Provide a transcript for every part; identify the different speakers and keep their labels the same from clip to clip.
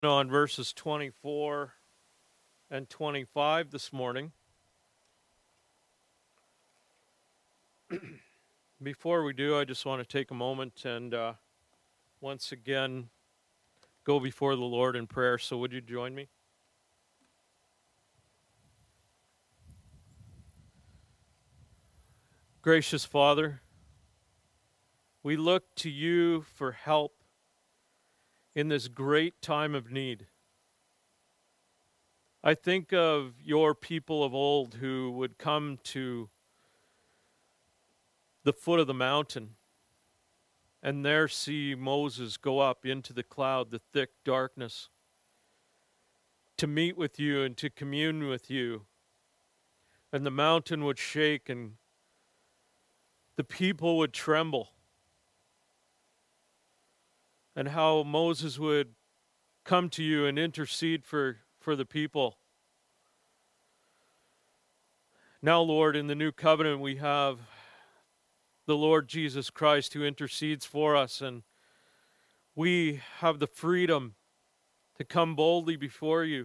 Speaker 1: On verses 24 and 25 this morning. Before we do, I just want to take a moment and once again go before the Lord in prayer. So would you join me? Gracious Father, we look to you for help in this great time of need. I think of your people of old who would come to the foot of the mountain and there see Moses go up into the cloud, the thick darkness, to meet with you and to commune with you. And the mountain would shake and the people would tremble. And how Moses would come to you and intercede for the people. Now, Lord, in the new covenant we have the Lord Jesus Christ who intercedes for us, and we have the freedom to come boldly before you.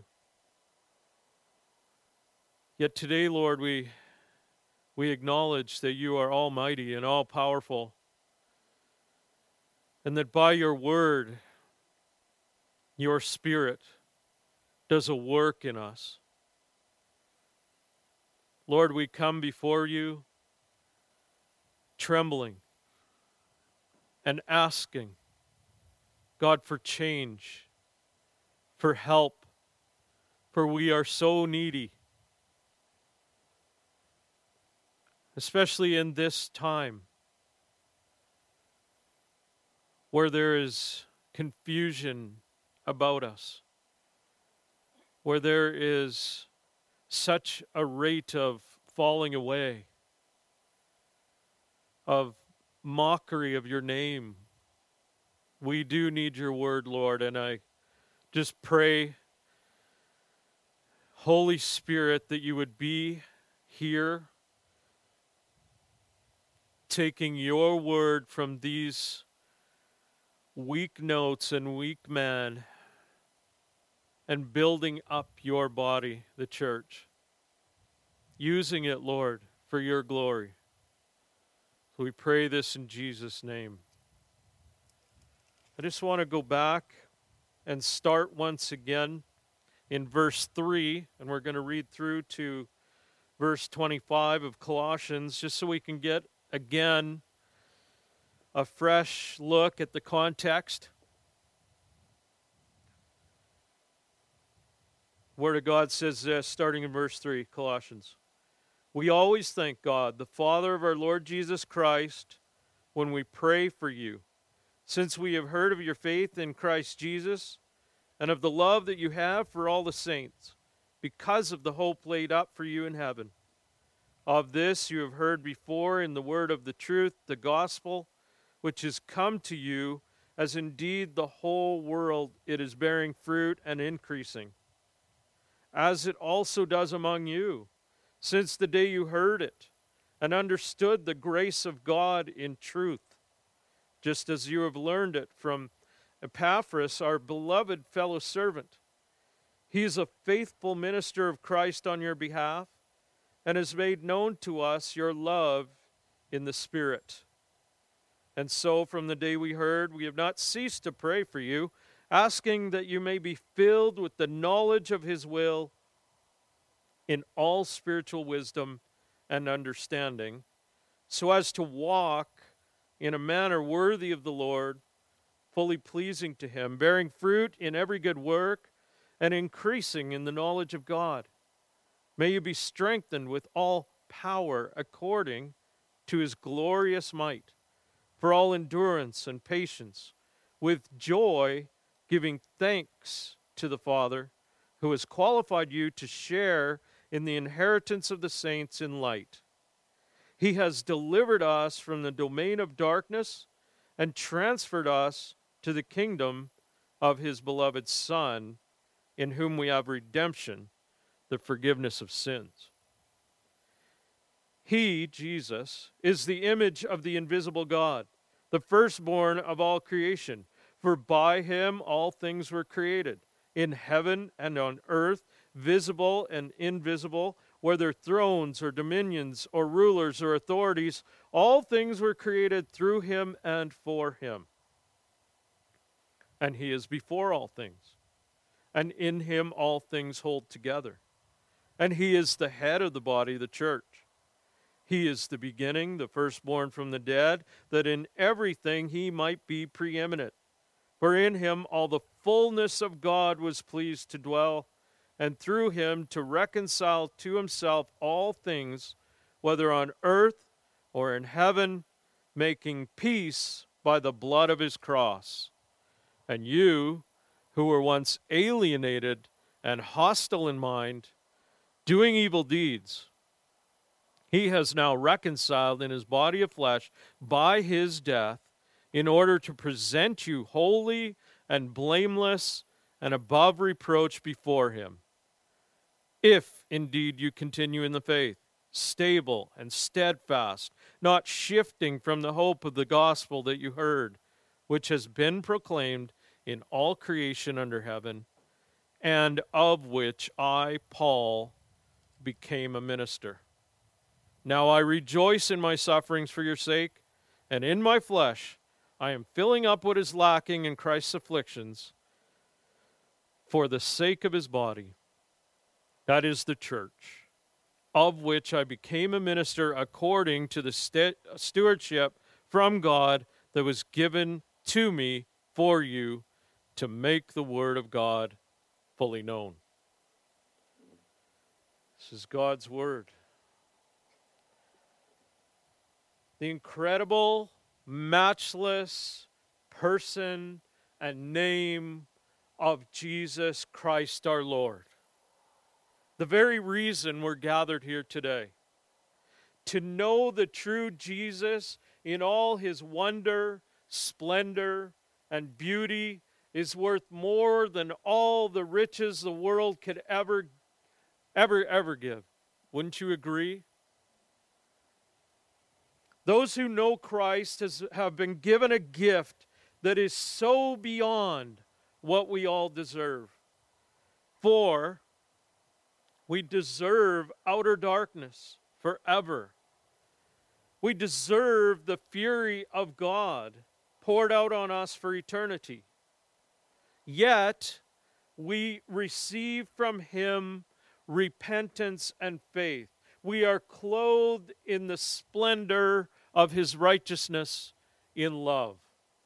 Speaker 1: Yet today, Lord, we acknowledge that you are almighty and all-powerful, and that by your word, your Spirit does a work in us. Lord, we come before you trembling and asking, God, for change, for help, for we are so needy, especially in this time where there is confusion about us, where there is such a rate of falling away, of mockery of your name. We do need your word, Lord, and I just pray, Holy Spirit, that you would be here, taking your word from these weak notes and weak man and building up your body, the church, using it, Lord, for your glory. So we pray this in Jesus' name. I just want to go back and start once again in verse 3, and we're going to read through to verse 25 of Colossians, just so we can get, again, a fresh look at the context. Word of God says this, starting in verse 3, Colossians. We always thank God, the Father of our Lord Jesus Christ, when we pray for you, since we have heard of your faith in Christ Jesus and of the love that you have for all the saints, because of the hope laid up for you in heaven. Of this you have heard before in the word of the truth, the gospel, which has come to you, as indeed the whole world it is bearing fruit and increasing, as it also does among you, since the day you heard it and understood the grace of God in truth, just as you have learned it from Epaphras, our beloved fellow servant. He is a faithful minister of Christ on your behalf and has made known to us your love in the Spirit. And so from the day we heard, we have not ceased to pray for you, asking that you may be filled with the knowledge of his will in all spiritual wisdom and understanding, so as to walk in a manner worthy of the Lord, fully pleasing to him, bearing fruit in every good work, and increasing in the knowledge of God. May you be strengthened with all power according to his glorious might, for all endurance and patience, with joy giving thanks to the Father, who has qualified you to share in the inheritance of the saints in light. He has delivered us from the domain of darkness and transferred us to the kingdom of his beloved Son, in whom we have redemption, the forgiveness of sins. He, Jesus, is the image of the invisible God, the firstborn of all creation. For by him all things were created, in heaven and on earth, visible and invisible, whether thrones or dominions or rulers or authorities, all things were created through him and for him. And he is before all things, and in him all things hold together. And he is the head of the body, the church. He is the beginning, the firstborn from the dead, that in everything he might be preeminent. For in him all the fullness of God was pleased to dwell, and through him to reconcile to himself all things, whether on earth or in heaven, making peace by the blood of his cross. And you, who were once alienated and hostile in mind, doing evil deeds, he has now reconciled in his body of flesh by his death, in order to present you holy and blameless and above reproach before him. If indeed you continue in the faith, stable and steadfast, not shifting from the hope of the gospel that you heard, which has been proclaimed in all creation under heaven, and of which I, Paul, became a minister. Now I rejoice in my sufferings for your sake, and in my flesh I am filling up what is lacking in Christ's afflictions for the sake of his body, that is the church, of which I became a minister according to the stewardship from God that was given to me for you, to make the word of God fully known. This is God's word. The incredible, matchless person and name of Jesus Christ our Lord. The very reason we're gathered here today. To know the true Jesus in all his wonder, splendor, and beauty is worth more than all the riches the world could ever give. Wouldn't you agree? Those who know Christ have been given a gift that is so beyond what we all deserve. For we deserve outer darkness forever. We deserve the fury of God poured out on us for eternity. Yet we receive from him repentance and faith. We are clothed in the splendor of his righteousness in love.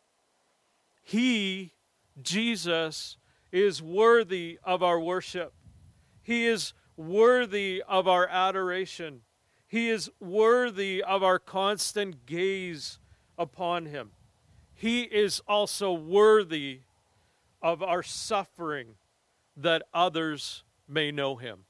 Speaker 1: He, Jesus, is worthy of our worship. He is worthy of our adoration. He is worthy of our constant gaze upon him. He is also worthy of our suffering that others may know him.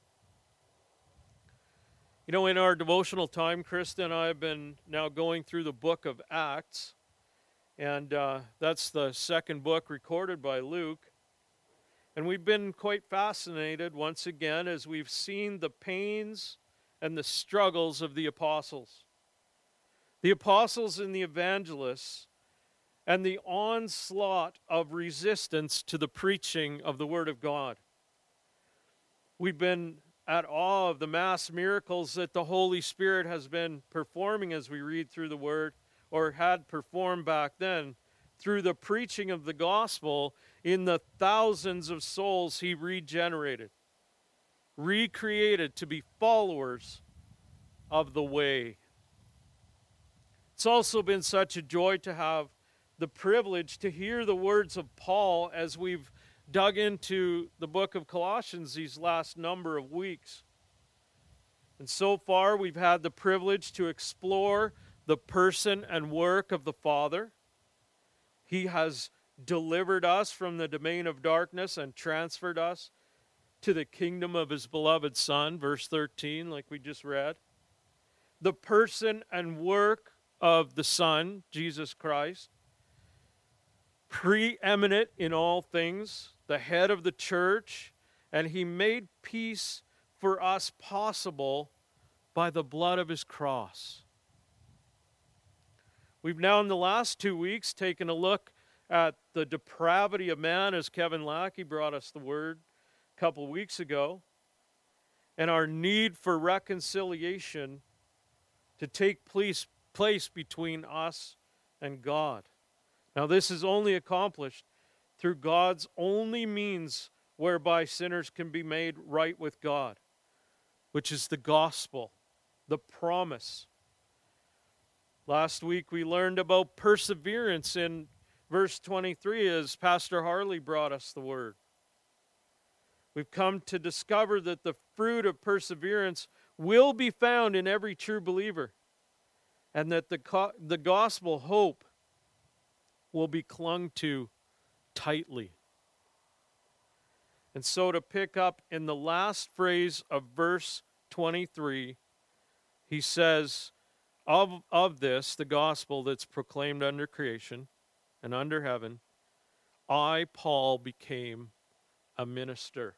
Speaker 1: You know, in our devotional time, Krista and I have been now going through the book of Acts, and that's the second book recorded by Luke. And we've been quite fascinated once again as we've seen the pains and the struggles of the apostles. The apostles and the evangelists, and the onslaught of resistance to the preaching of the Word of God. We've been at awe of the mass miracles that the Holy Spirit has been performing as we read through the Word, or had performed back then, through the preaching of the gospel in the thousands of souls he regenerated, recreated to be followers of the way. It's also been such a joy to have the privilege to hear the words of Paul as we've dug into the book of Colossians these last number of weeks. And so far, we've had the privilege to explore the person and work of the Father. He has delivered us from the domain of darkness and transferred us to the kingdom of his beloved Son, verse 13, like we just read. The person and work of the Son, Jesus Christ, preeminent in all things, the head of the church, and he made peace for us possible by the blood of his cross. We've now in the last 2 weeks taken a look at the depravity of man, as Kevin Lackey brought us the word a couple weeks ago, and our need for reconciliation to take place between us and God. Now, this is only accomplished through God's only means whereby sinners can be made right with God, which is the gospel, the promise. Last week we learned about perseverance in verse 23 as Pastor Harley brought us the word. We've come to discover that the fruit of perseverance will be found in every true believer, and that the gospel hope will be clung to tightly. And so to pick up in the last phrase of verse 23, he says, of this, the gospel that's proclaimed under creation and under heaven, I, Paul, became a minister.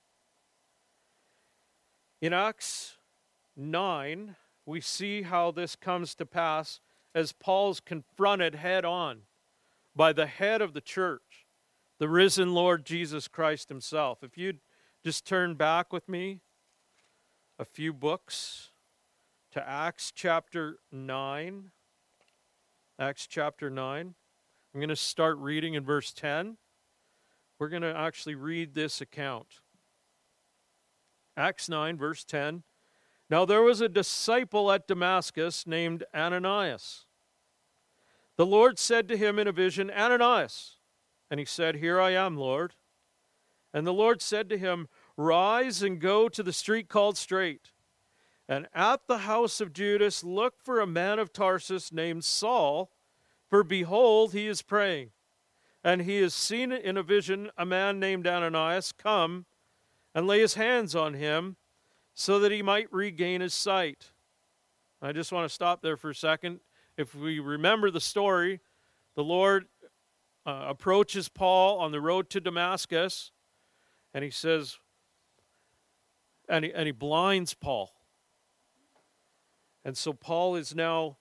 Speaker 1: In Acts 9, we see how this comes to pass as Paul's confronted head on by the head of the church, the risen Lord Jesus Christ himself. If you'd just turn back with me a few books to Acts chapter 9. Acts chapter 9. I'm going to start reading in verse 10. We're going to actually read this account. Acts 9, verse 10. Now there was a disciple at Damascus named Ananias. The Lord said to him in a vision, Ananias. And he said, Here I am, Lord. And the Lord said to him, Rise and go to the street called Straight. And at the house of Judas, look for a man of Tarsus named Saul, for behold, he is praying. And he has seen in a vision a man named Ananias come and lay his hands on him so that he might regain his sight. I just want to stop there for a second. If we remember the story, the Lord approaches Paul on the road to Damascus, and he says, and he blinds Paul. And so Paul is now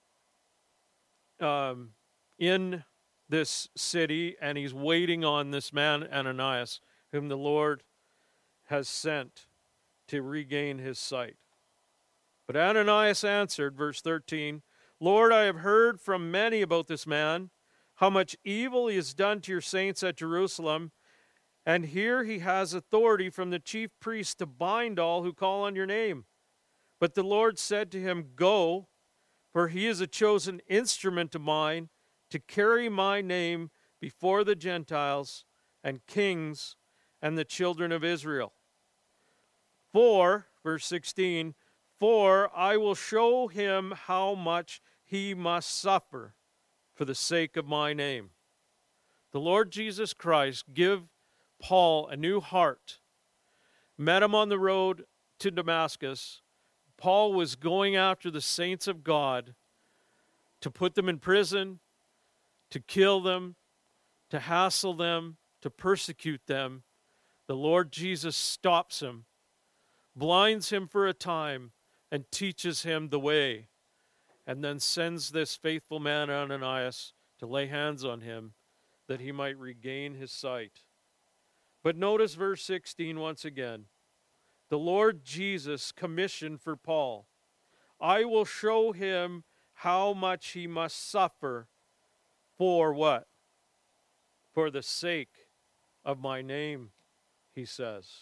Speaker 1: in this city, and he's waiting on this man Ananias, whom the Lord has sent to regain his sight. But Ananias answered, verse 13, Lord, I have heard from many about this man, how much evil he has done to your saints at Jerusalem, and here he has authority from the chief priests to bind all who call on your name. But the Lord said to him, Go, for he is a chosen instrument of mine to carry my name before the Gentiles and kings and the children of Israel. For, verse 16, for I will show him how much he must suffer for the sake of my name. The Lord Jesus Christ give Paul a new heart. Met him on the road to Damascus. Paul was going after the saints of God to put them in prison, to kill them, to hassle them, to persecute them. The Lord Jesus stops him, blinds him for a time, and teaches him the way, and then sends this faithful man Ananias to lay hands on him that he might regain his sight. But notice verse 16 once again. The Lord Jesus commissioned for Paul, I will show him how much he must suffer for what? For the sake of my name, he says.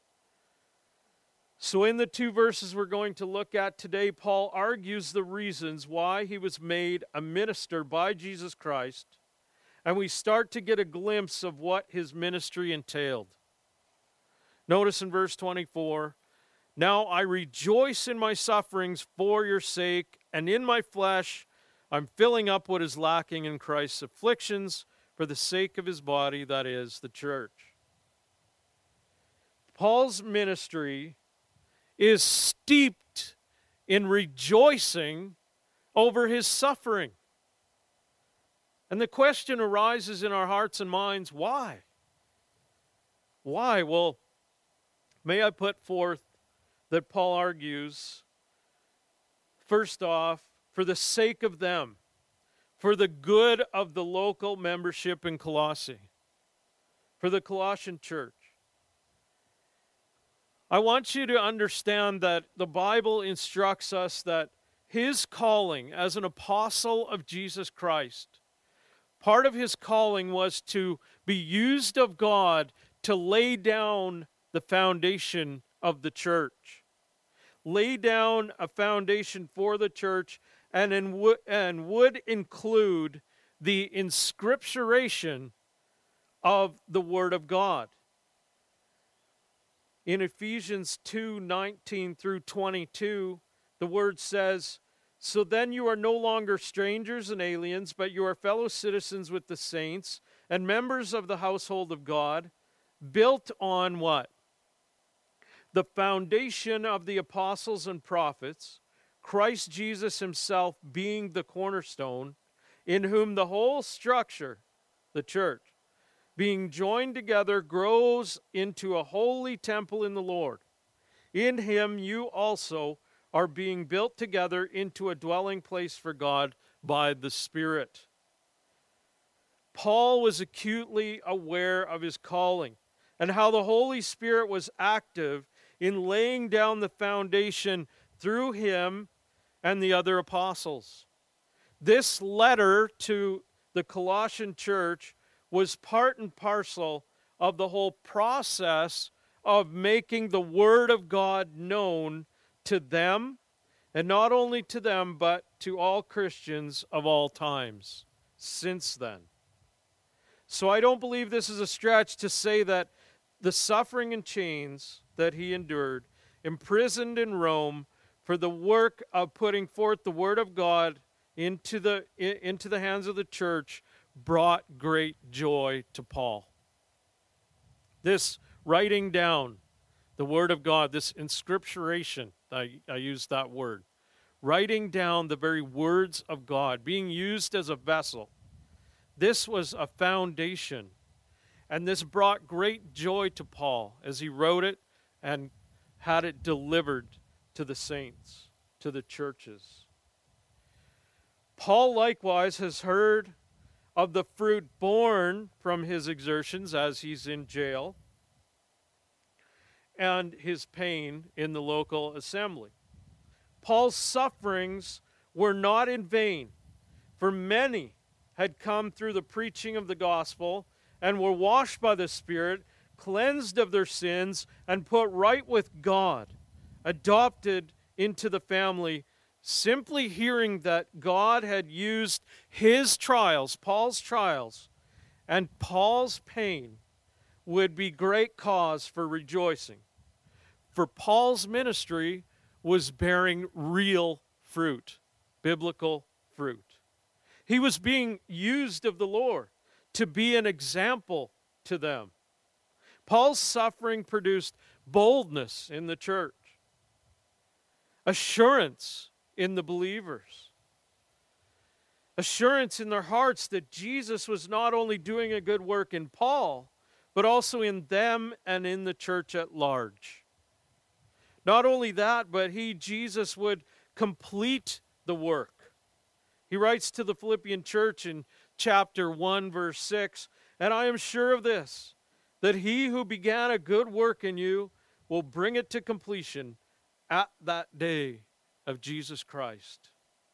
Speaker 1: So in the two verses we're going to look at today, Paul argues the reasons why he was made a minister by Jesus Christ, and we start to get a glimpse of what his ministry entailed. Notice in verse 24, Now I rejoice in my sufferings for your sake, and in my flesh I'm filling up what is lacking in Christ's afflictions for the sake of his body, that is, the church. Paul's ministry is steeped in rejoicing over his suffering. And the question arises in our hearts and minds, why? Why? Well, may I put forth that Paul argues, first off, for the sake of them, for the good of the local membership in Colossae, for the Colossian church. I want you to understand that the Bible instructs us that his calling as an apostle of Jesus Christ, part of his calling was to be used of God to lay down the foundation of the church. Lay down a foundation for the church and would include the inscripturation of the Word of God. In Ephesians 2:19 through 22, the Word says, "So then you are no longer strangers and aliens, but you are fellow citizens with the saints and members of the household of God, built on" what? "The foundation of the apostles and prophets, Christ Jesus himself being the cornerstone, in whom the whole structure," the church, "being joined together grows into a holy temple in the Lord. In him you also are being built together into a dwelling place for God by the Spirit." Paul was acutely aware of his calling and how the Holy Spirit was active in laying down the foundation through him and the other apostles. This letter to the Colossian church was part and parcel of the whole process of making the Word of God known to them, and not only to them, but to all Christians of all times since then. So I don't believe this is a stretch to say that the suffering and chains that he endured, imprisoned in Rome for the work of putting forth the Word of God into the hands of the church, brought great joy to Paul. This writing down the Word of God, this inscripturation, I use that word, writing down the very words of God, being used as a vessel, this was a foundation. And this brought great joy to Paul as he wrote it and had it delivered to the saints, to the churches. Paul likewise has heard of the fruit born from his exertions as he's in jail and his pain in the local assembly. Paul's sufferings were not in vain, for many had come through the preaching of the gospel and were washed by the Spirit, cleansed of their sins, and put right with God, adopted into the family, simply hearing that God had used his trials, Paul's trials, and Paul's pain would be great cause for rejoicing. For Paul's ministry was bearing real fruit, biblical fruit. He was being used of the Lord to be an example to them. Paul's suffering produced boldness in the church, assurance in the believers, assurance in their hearts that Jesus was not only doing a good work in Paul, but also in them and in the church at large. Not only that, but Jesus would complete the work. He writes to the Philippian church in chapter 1, verse 6, "And I am sure of this, that he who began a good work in you will bring it to completion at that day of Jesus Christ."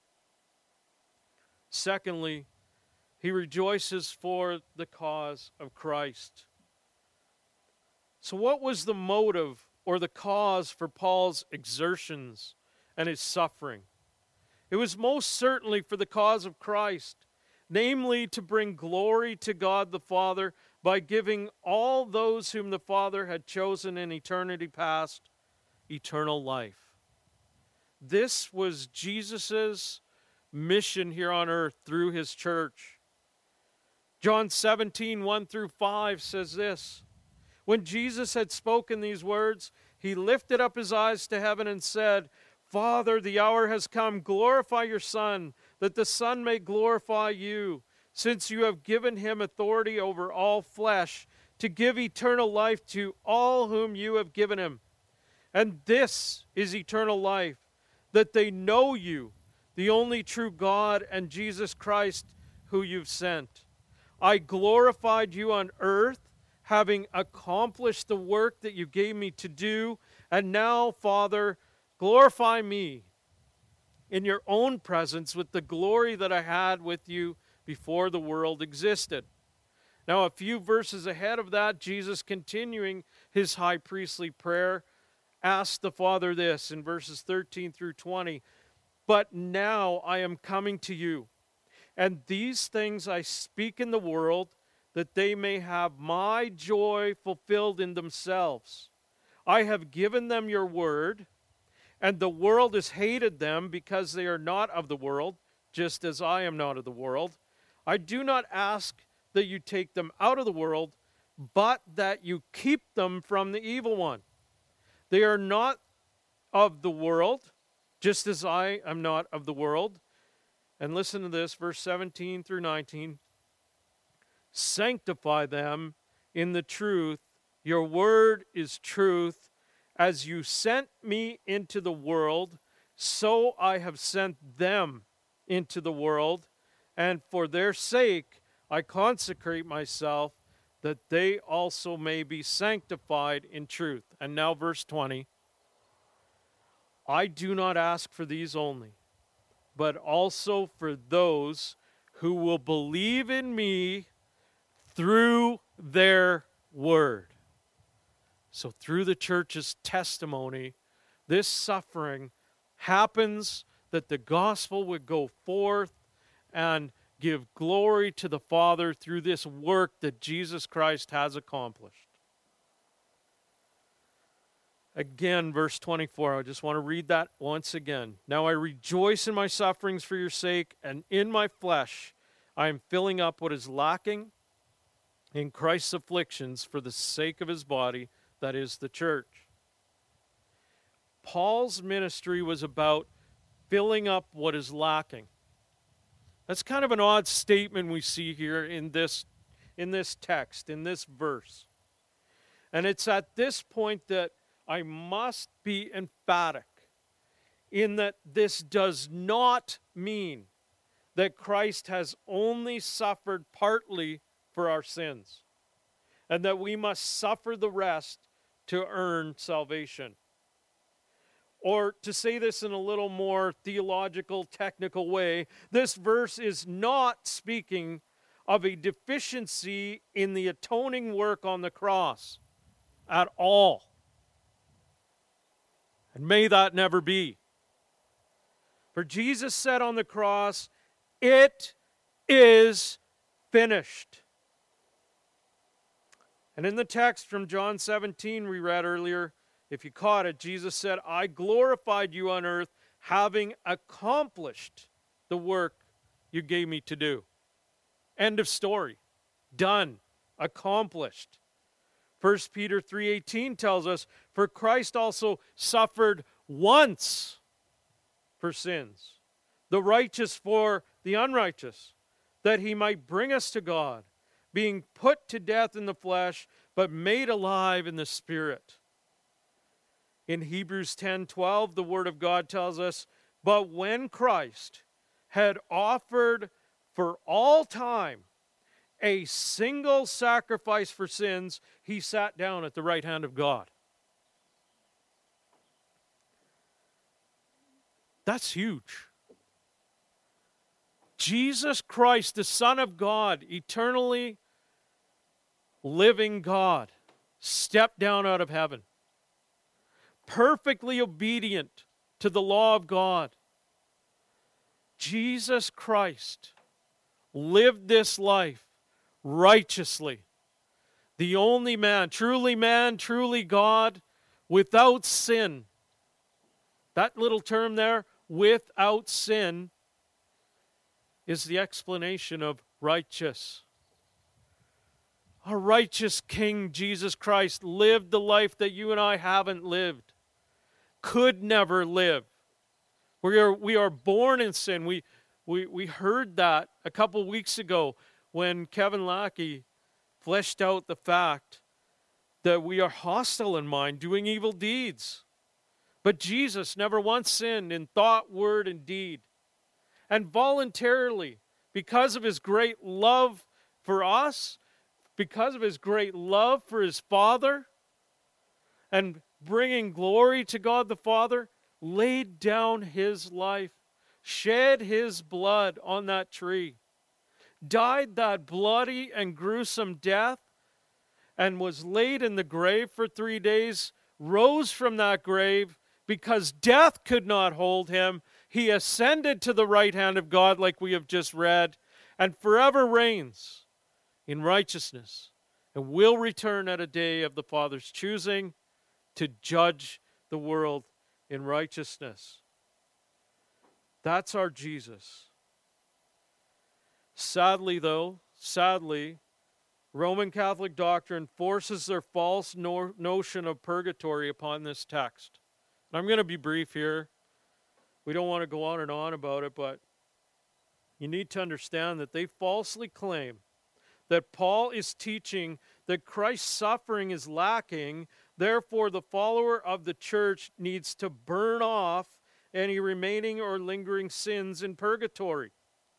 Speaker 1: Secondly, he rejoices for the cause of Christ. So what was the motive or the cause for Paul's exertions and his suffering? It was most certainly for the cause of Christ, namely to bring glory to God the Father by giving all those whom the Father had chosen in eternity past eternal life. This was Jesus' mission here on earth through his church. John 17, 1 through 5 says this: "When Jesus had spoken these words, he lifted up his eyes to heaven and said, 'Father, the hour has come. Glorify your Son, that the Son may glorify you, since you have given him authority over all flesh, to give eternal life to all whom you have given him. And this is eternal life, that they know you, the only true God, and Jesus Christ, who you've sent. I glorified you on earth, having accomplished the work that you gave me to do. And now, Father, glorify me in your own presence with the glory that I had with you before the world existed. Now, a few verses ahead of that, Jesus, continuing his high priestly prayer, asked the Father this in verses 13 through 20, "But now I am coming to you, and these things I speak in the world, that they may have my joy fulfilled in themselves. I have given them your word, and the world has hated them because they are not of the world, just as I am not of the world. I do not ask that you take them out of the world, but that you keep them from the evil one. They are not of the world, just as I am not of the world." And listen to this, verse 17 through 19. "Sanctify them in the truth. Your word is truth. As you sent me into the world, so I have sent them into the world. And for their sake I consecrate myself, that they also may be sanctified in truth." And now verse 20. "I do not ask for these only, but also for those who will believe in me through their word." So through the church's testimony, this suffering happens that the gospel would go forth and give glory to the Father through this work that Jesus Christ has accomplished. Again, verse 24, I just want to read that once again. "Now I rejoice in my sufferings for your sake, and in my flesh I am filling up what is lacking in Christ's afflictions for the sake of his body, that is the church." Paul's ministry was about filling up what is lacking. That's kind of an odd statement we see here in this text, in this verse. And it's at this point that I must be emphatic in that this does not mean that Christ has only suffered partly for our sins, and that we must suffer the rest to earn salvation. Or to say this in a little more theological, technical way, this verse is not speaking of a deficiency in the atoning work on the cross at all. And may that never be. For Jesus said on the cross, "It is finished." And in the text from John 17 we read earlier, if you caught it, Jesus said, "I glorified you on earth, having accomplished the work you gave me to do." End of story. Done. Accomplished. 1 Peter 3:18 tells us, "For Christ also suffered once for sins, the righteous for the unrighteous, that he might bring us to God, being put to death in the flesh, but made alive in the Spirit." In Hebrews 10:12, the Word of God tells us, "But when Christ had offered for all time a single sacrifice for sins, he sat down at the right hand of God." That's huge. Jesus Christ, the Son of God, eternally living God, stepped down out of heaven, perfectly obedient to the law of God. Jesus Christ lived this life righteously. The only man, truly God, without sin. That little term there, without sin, is the explanation of righteous. Our righteous King, Jesus Christ, lived the life that you and I haven't lived, could never live. We are born in sin. We heard that a couple weeks ago when Kevin Lackey fleshed out the fact that we are hostile in mind, doing evil deeds. But Jesus never once sinned in thought, word, and deed. And voluntarily because of his great love for us, because of his great love for his Father, and bringing glory to God the Father, laid down his life, shed his blood on that tree, died that bloody and gruesome death, and was laid in the grave for 3 days, rose from that grave because death could not hold him. He ascended to the right hand of God, like we have just read, and forever reigns in righteousness, and will return at a day of the Father's choosing to judge the world in righteousness. That's our Jesus. Sadly, Roman Catholic doctrine forces their false notion of purgatory upon this text. And I'm going to be brief here. We don't want to go on and on about it, but you need to understand that they falsely claim that Paul is teaching that Christ's suffering is lacking, therefore the follower of the church needs to burn off any remaining or lingering sins in purgatory.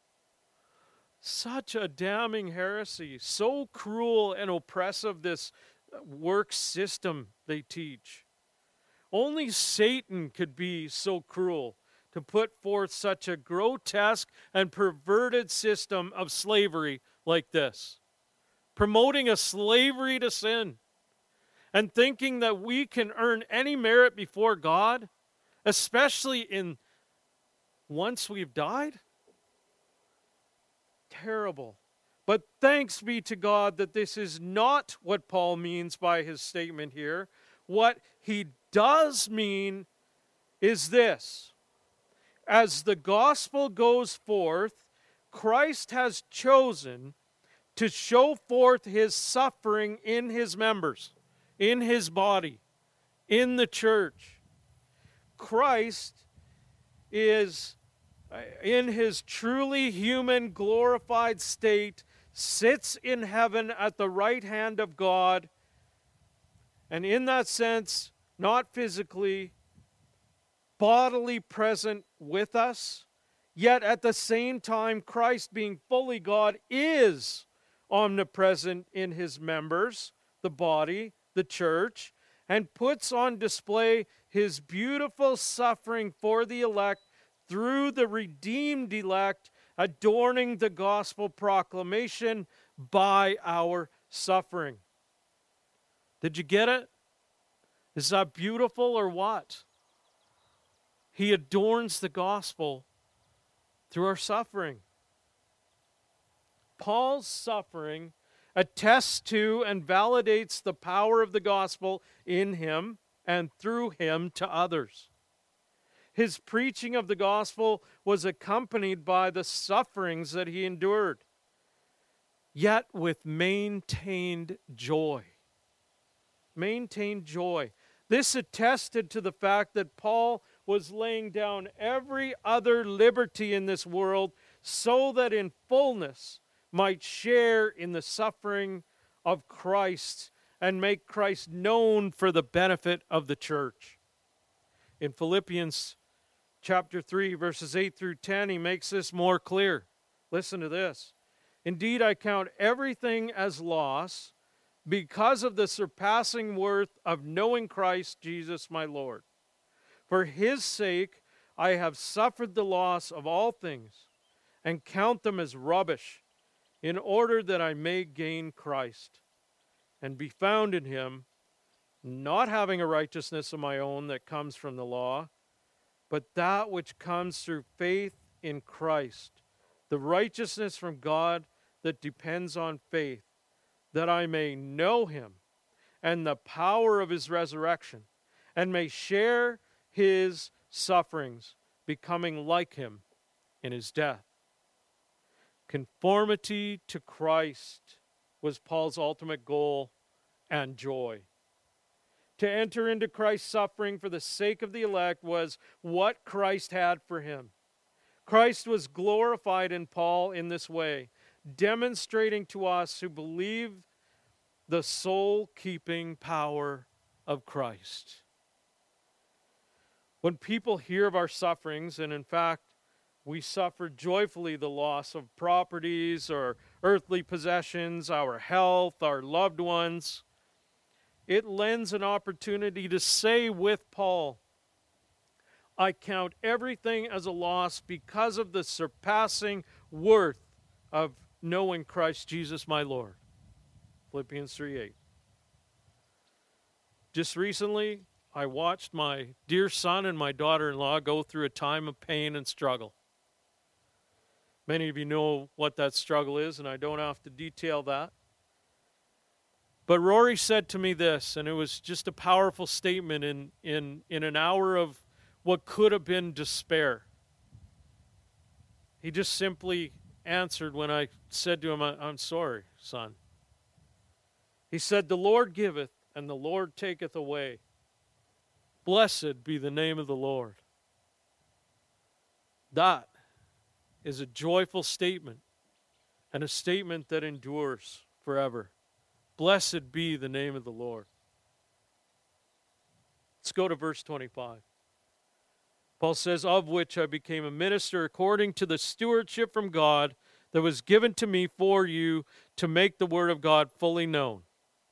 Speaker 1: Such a damning heresy, so cruel and oppressive, this work system they teach. Only Satan could be so cruel to put forth such a grotesque and perverted system of slavery like this, promoting a slavery to sin and thinking that we can earn any merit before God, especially in once we've died. Terrible. But thanks be to God that this is not what Paul means by his statement here. What he does mean is this: as the gospel goes forth, Christ has chosen to show forth his suffering in his members, in his body, in the church. Christ is, in his truly human glorified state, sits in heaven at the right hand of God, and in that sense, not physically, bodily present with us, yet at the same time, Christ, being fully God, is omnipresent in his members, the body, the church, and puts on display his beautiful suffering for the elect through the redeemed elect, adorning the gospel proclamation by our suffering. Did you get it? Is that beautiful or what? He adorns the gospel through our suffering. Paul's suffering attests to and validates the power of the gospel in him and through him to others. His preaching of the gospel was accompanied by the sufferings that he endured, yet with maintained joy. Maintained joy. This attested to the fact that Paul was laying down every other liberty in this world so that in fullness might share in the suffering of Christ and make Christ known for the benefit of the church. In Philippians chapter 3, verses 8 through 10, he makes this more clear. Listen to this. Indeed, I count everything as loss because of the surpassing worth of knowing Christ Jesus my Lord. For his sake I have suffered the loss of all things and count them as rubbish, in order that I may gain Christ and be found in him, not having a righteousness of my own that comes from the law, but that which comes through faith in Christ, the righteousness from God that depends on faith, that I may know him and the power of his resurrection, and may share his sufferings, becoming like him in his death. Conformity to Christ was Paul's ultimate goal and joy. To enter into Christ's suffering for the sake of the elect was what Christ had for him. Christ was glorified in Paul in this way, demonstrating to us who believe the soul-keeping power of Christ. When people hear of our sufferings, and in fact, We suffer joyfully the loss of properties or earthly possessions, our health, our loved ones. It lends an opportunity to say with Paul, I count everything as a loss because of the surpassing worth of knowing Christ Jesus my Lord. Philippians 3:8. Just recently, I watched my dear son and my daughter-in-law go through a time of pain and struggle. Many of you know what that struggle is, and I don't have to detail that. But Rory said to me this, and it was just a powerful statement in an hour of what could have been despair. He just simply answered when I said to him, I'm sorry, son. He said, the Lord giveth, and the Lord taketh away. Blessed be the name of the Lord. That is a joyful statement, and a statement that endures forever. Blessed be the name of the Lord. Let's go to verse 25. Paul says, of which I became a minister according to the stewardship from God that was given to me for you to make the word of God fully known.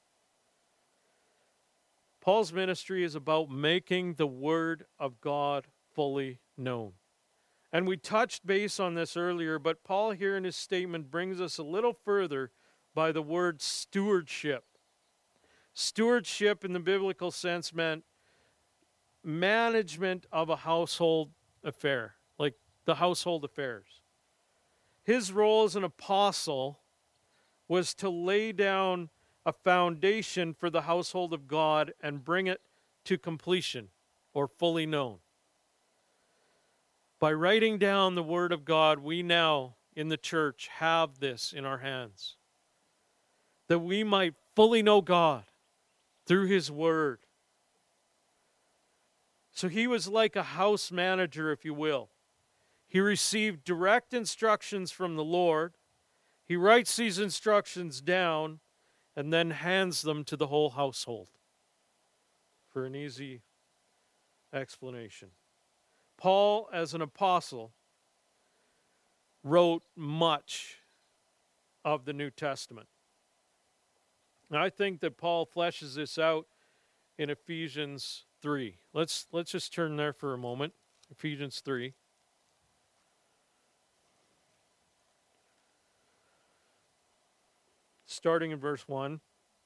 Speaker 1: Paul's ministry is about making the word of God fully known. And we touched base on this earlier, but Paul here in his statement brings us a little further by the word stewardship. Stewardship in the biblical sense meant management of a household affair, like the household affairs. His role as an apostle was to lay down a foundation for the household of God and bring it to completion or fully known. By writing down the Word of God, we now in the church have this in our hands, that we might fully know God through His Word. So he was like a house manager, if you will. He received direct instructions from the Lord. He writes these instructions down and then hands them to the whole household for an easy explanation. Paul, as an apostle, wrote much of the New Testament. And I think that Paul fleshes this out in Ephesians 3. Let's just turn there for a moment. Ephesians 3. Starting in verse 1.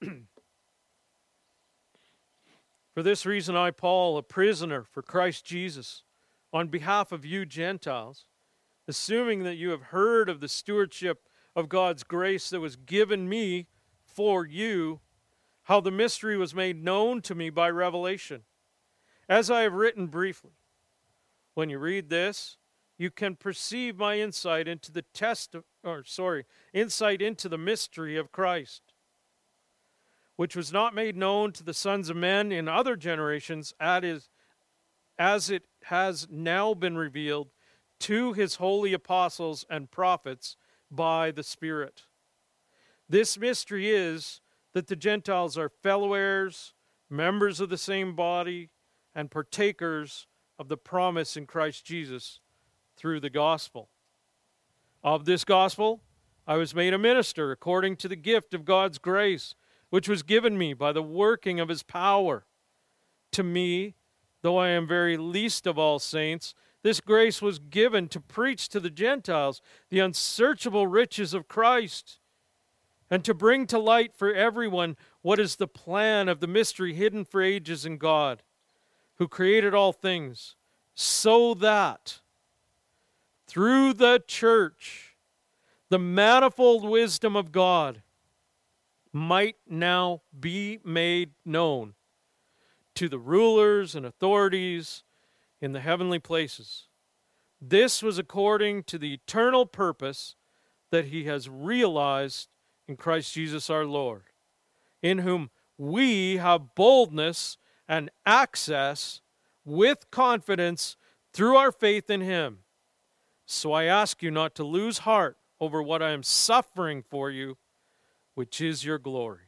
Speaker 1: For this reason I, Paul, a prisoner for Christ Jesus, on behalf of you Gentiles, assuming that you have heard of the stewardship of God's grace that was given me for you, how the mystery was made known to me by revelation. As I have written briefly, when you read this, you can perceive my insight into the insight into the mystery of Christ, which was not made known to the sons of men in other generations, as it has now been revealed to his holy apostles and prophets by the Spirit. This mystery is that the Gentiles are fellow heirs, members of the same body, and partakers of the promise in Christ Jesus through the gospel. Of this gospel, I was made a minister according to the gift of God's grace, which was given me by the working of his power. To me, though I am very least of all saints, this grace was given to preach to the Gentiles the unsearchable riches of Christ, and to bring to light for everyone what is the plan of the mystery hidden for ages in God, who created all things, so that through the church the manifold wisdom of God might now be made known to the rulers and authorities in the heavenly places. This was according to the eternal purpose that he has realized in Christ Jesus our Lord, in whom we have boldness and access with confidence through our faith in him. So I ask you not to lose heart over what I am suffering for you, which is your glory.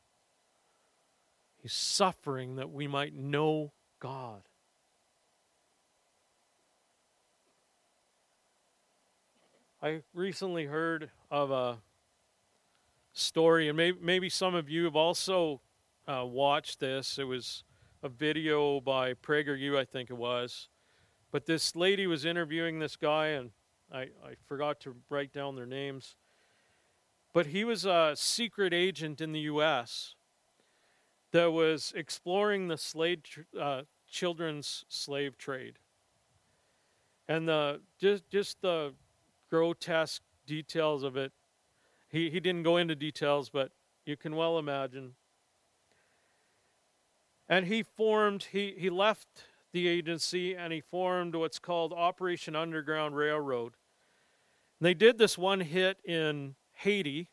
Speaker 1: He's suffering that we might know God. I recently heard of a story, and maybe some of you have also watched this. It was a video by PragerU, I think it was. But this lady was interviewing this guy, and I forgot to write down their names. But he was a secret agent in the U.S. that was exploring the children's slave trade. And just the grotesque details of it, he didn't go into details, but you can well imagine. And he left the agency, and he formed what's called Operation Underground Railroad. And they did this one hit in Haiti,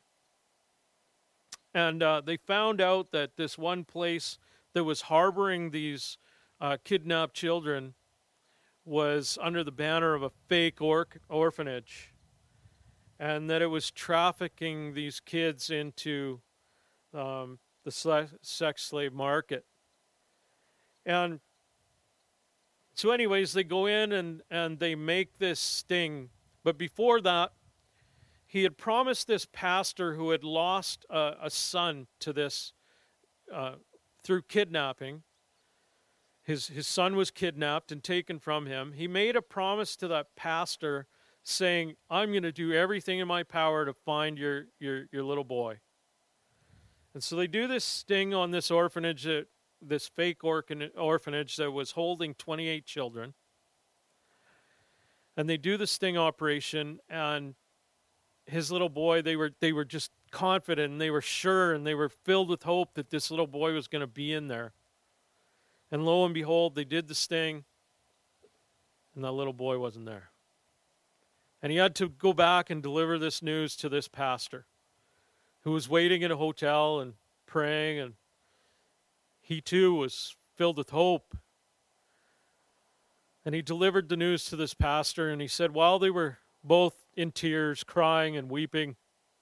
Speaker 1: and they found out that this one place that was harboring these kidnapped children was under the banner of a fake orphanage, and that it was trafficking these kids into the sex slave market. And so anyways, they go in and they make this sting. But before that, he had promised this pastor who had lost a son to this through kidnapping. His son was kidnapped and taken from him. He made a promise to that pastor saying, I'm going to do everything in my power to find your little boy. And so they do this sting on this orphanage, this fake orphanage that was holding 28 children. And they do the sting operation, and his little boy, they were just confident, and they were sure, and they were filled with hope that this little boy was going to be in there. And lo and behold, they did the sting, and that little boy wasn't there. And he had to go back and deliver this news to this pastor, who was waiting in a hotel and praying, and he too was filled with hope. And he delivered the news to this pastor, and he said, while they were both in tears, crying and weeping,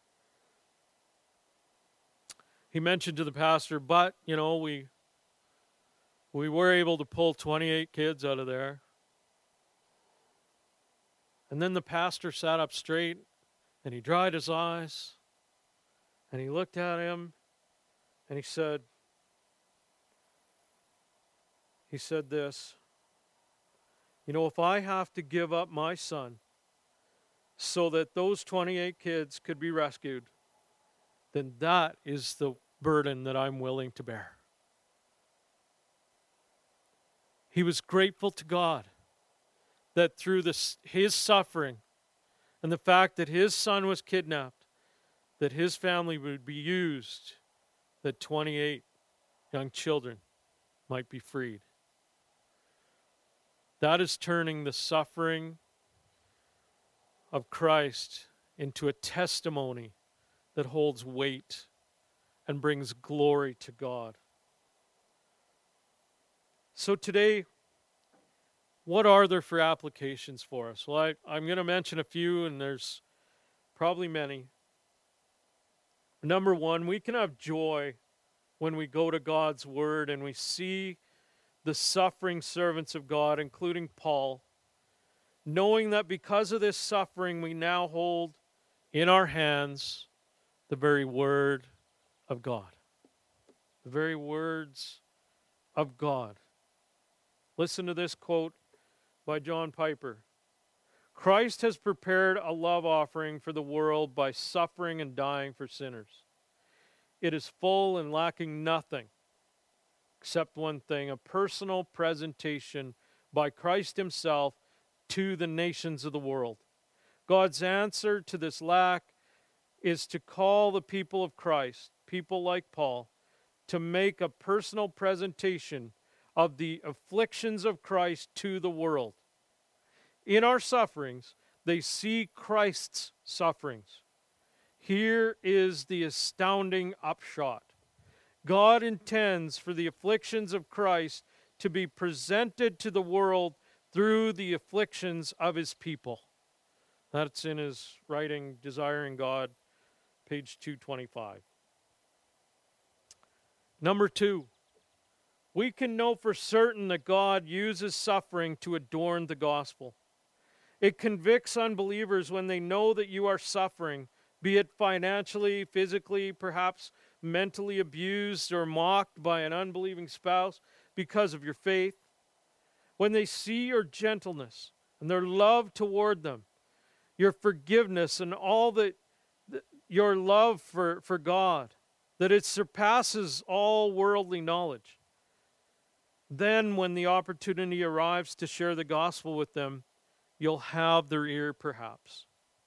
Speaker 1: he mentioned to the pastor, but, we were able to pull 28 kids out of there. And then the pastor sat up straight, and he dried his eyes, and he looked at him, and he said this, if I have to give up my son so that those 28 kids could be rescued, then that is the burden that I'm willing to bear. He was grateful to God that through his suffering and the fact that his son was kidnapped, that his family would be used, that 28 young children might be freed. That is turning the suffering of Christ into a testimony that holds weight and brings glory to God. So today, what are there for applications for us? Well, I'm going to mention a few, and there's probably many. Number one, we can have joy when we go to God's Word and we see the suffering servants of God, including Paul, knowing that because of this suffering, we now hold in our hands the very Word of God. The very words of God. Listen to this quote by John Piper. Christ has prepared a love offering for the world by suffering and dying for sinners. It is full and lacking nothing except one thing, a personal presentation by Christ himself to the nations of the world. God's answer to this lack is to call the people of Christ, people like Paul, to make a personal presentation of the afflictions of Christ to the world. In our sufferings, they see Christ's sufferings. Here is the astounding upshot. God intends for the afflictions of Christ to be presented to the world through the afflictions of his people. That's in his writing, Desiring God, page 225. Number two, we can know for certain that God uses suffering to adorn the gospel. It convicts unbelievers when they know that you are suffering, be it financially, physically, perhaps mentally abused or mocked by an unbelieving spouse because of your faith. When they see your gentleness and their love toward them, your forgiveness and all that your love for God, that it surpasses all worldly knowledge. Then when the opportunity arrives to share the gospel with them, you'll have their ear perhaps.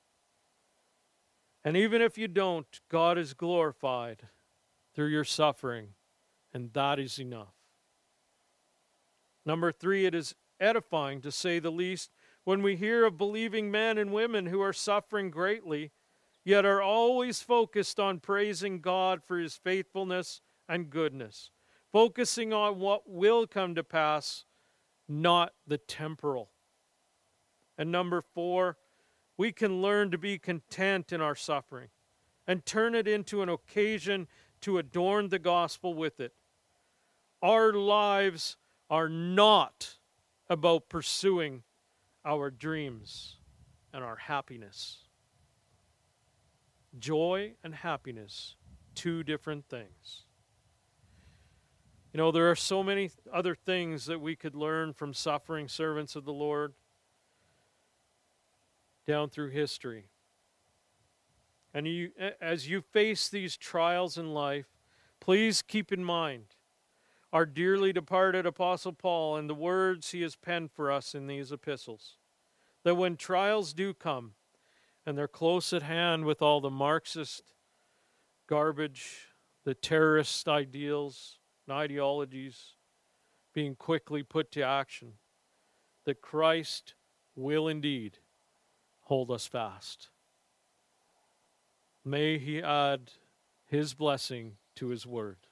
Speaker 1: And even if you don't, God is glorified through your suffering, and that is enough. Number 3, it is edifying, to say the least, when we hear of believing men and women who are suffering greatly, yet are always focused on praising God for his faithfulness and goodness, focusing on what will come to pass, not the temporal. And number 4, we can learn to be content in our suffering and turn it into an occasion to adorn the gospel with it. Our lives are not about pursuing our dreams and our happiness. Joy and happiness, two different things. You know, there are so many other things that we could learn from suffering servants of the Lord down through history. And as you face these trials in life, please keep in mind our dearly departed Apostle Paul and the words he has penned for us in these epistles, that when trials do come, and they're close at hand with all the Marxist garbage, the terrorist ideals and ideologies being quickly put to action, that Christ will indeed hold us fast. May he add his blessing to his word.